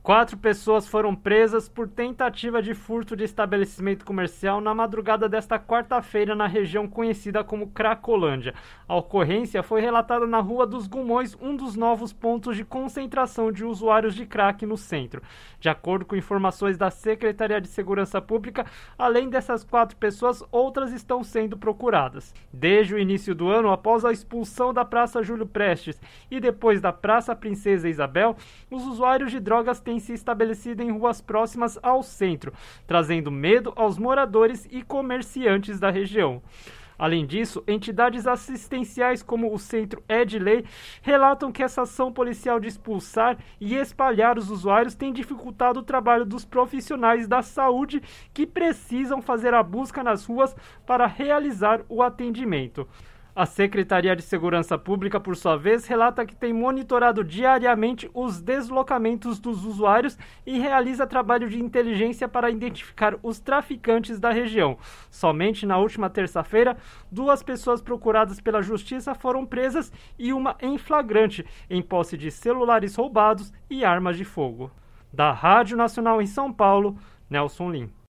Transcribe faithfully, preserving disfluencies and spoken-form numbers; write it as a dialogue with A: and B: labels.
A: Quatro pessoas foram presas por tentativa de furto de estabelecimento comercial na madrugada desta quarta-feira na região conhecida como Cracolândia. A ocorrência foi relatada na Rua dos Gumões, um dos novos pontos de concentração de usuários de crack no centro. De acordo com informações da Secretaria de Segurança Pública, além dessas quatro pessoas, outras estão sendo procuradas. Desde o início do ano, após a expulsão da Praça Júlio Prestes e depois da Praça Princesa Isabel, os usuários de drogas têm se estabelecido em ruas próximas ao centro, trazendo medo aos moradores e comerciantes da região. Além disso, entidades assistenciais como o Centro Edley relatam que essa ação policial de expulsar e espalhar os usuários tem dificultado o trabalho dos profissionais da saúde que precisam fazer a busca nas ruas para realizar o atendimento. A Secretaria de Segurança Pública, por sua vez, relata que tem monitorado diariamente os deslocamentos dos usuários e realiza trabalho de inteligência para identificar os traficantes da região. Somente na última terça-feira, duas pessoas procuradas pela Justiça foram presas e uma em flagrante, em posse de celulares roubados e armas de fogo. Da Rádio Nacional em São Paulo, Nelson Lim.